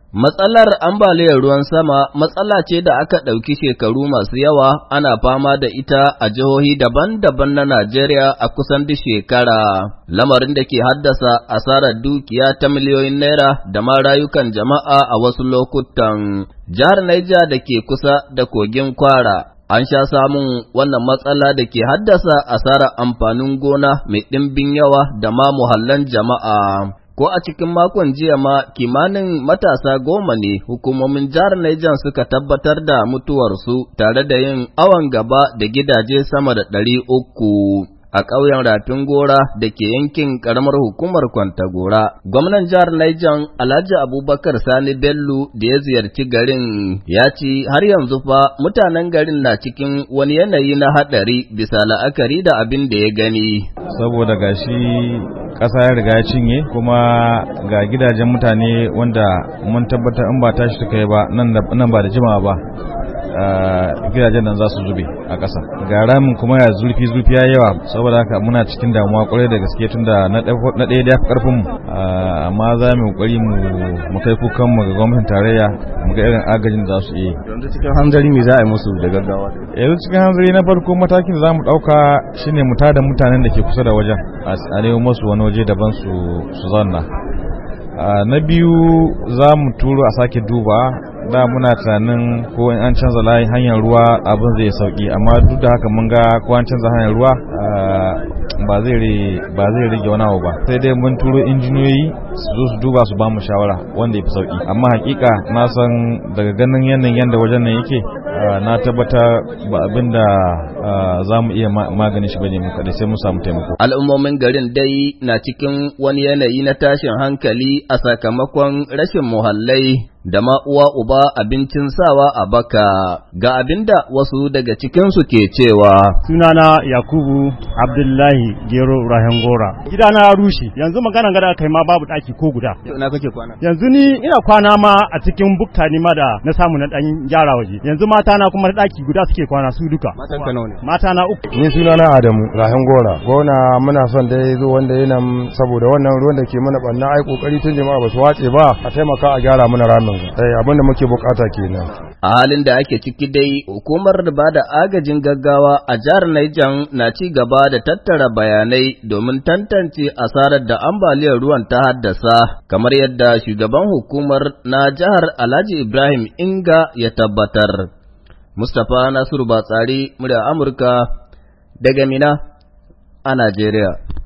Matsalar ambaliyar ruwan sama matsala ce da aka ɗauki shekaru masu yawa ana fama da ita a jihohi daban-daban na Najeriya a kusan duk shekara, lamarin da ke haddasa asarar dukiya ta miliyoyin naira da ma rayukan jama'a a wasu lokutan. Jihar Niger da ke kusa da kogin Kwara an sha samun wannan matsala da ke haddasa asarar amfanin gona mai ɗimbin yawa da ma muhallan jama'a. Ko a cikin makon jiya ma kimanin matasa 10 ne hukumomin jihar Niger suka tabbatar da mutuwarsu tare da yin awon gaba da gidaje sama da 300 a ƙauyen Rafin Gora da ke yankin ƙaramar hukumar Kwantagora. Gwamnan jihar Niger Alhaji Abubakar Sani Bello da ya ziyarci garin ya ce har yanzu fa mutanen garin na cikin wani yanayi na haɗari bisa la'akari da abin da ya gani. Saboda gashi ƙasa ya riga ya cinye kuma ga gidajen mutane wanda mun tabbatar in ba tashi suka yi ba nan ba da jimawa ba gidajen nan za su zube a ƙasa. Ga ramin kuma ya zurfi ya yawa saboda haka muna cikin damuwa kwarai da gaske tunda na ɗaya da ƙarfin mu amma za mu kokari mu kai kukan mu ga gwamnatin tarayya mu ga irin agajin da za su yi. Yanzu cikin hanzari me za a yi musu da gaggawa? Yanzu cikin hanzari na farko matakin da za mu ɗauka shine mu tada mutanen da ke kusa da wajen a nemo musu wani waje daban su zauna. Na biyu za mu turo a sake duba da muna tunanin ko in an canza layin hanyar ruwa abin zai sauki amma duk da haka mun ga ko an canza hanyar ruwa ba zai rage wani abu ba sai dai mun turo injiniyoyi su zo su duba su ba mu shawara wanda ya fi sauki amma hakika na san daga ganin yanayin yanda wajen nan yake na tabbata ba abin da za mu iya maganin shi bane mu kada sai mun samu taimako. Al'ummomin garin dai na cikin wani yanayi na tashin hankali a sakamakon rashin muhallai da ma uwa uba abincin sawa a baka ga abinda wasu daga cikinsu ke cewa. Sunana Yakubu Abdullahi Gero Rahen Gora. Gidana ya rushe yanzu magana gada kai ma babu daki ko guda. Ina kake kwana? Yanzu ni ina kwana ma a cikin bukta ni ma da na samu na dan gyara waje. Yanzu mata na kuma daki guda suke kwana su duka. Matan ka nawa ne? Mata na 3. Ni sunana Adamu Rahen Gora. Gona muna son dai zo wanda yana saboda wannan ruwan da ke mana banna ai kokari tun jama'a ba su wace ba a taimaka a gyara mana ramin. Abin da muke bukata kenan. A halin da ake ciki dai hukumar da bada agajin gaggawa a jihar Niger na ci gaba da tattara bayanai domin tantance asarar da ambaliyar ruwan ta haddasa kamar yadda shugaban hukumar na jihar Alhaji Ibrahim Inga ya tabbatar. Mustapha Nasiru Batsari, murya Amurka daga Mina a Najeriya.